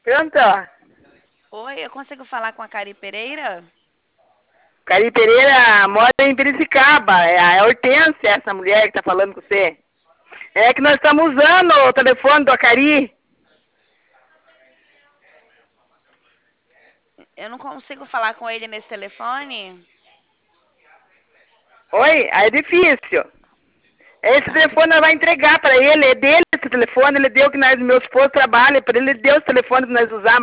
Pronto. Oi, eu consigo falar com a Cari Pereira? Cari Pereira mora em Piracicaba. É a Hortência, essa mulher que tá falando com você. É que nós estamos usando o telefone do Acari. Eu não consigo falar com ele nesse telefone? Oi, aí é difícil. Esse telefone nós vamos entregar para ele, é dele esse telefone, ele deu que nós, meu esposo trabalha, para ele deu esse telefone que nós usamos.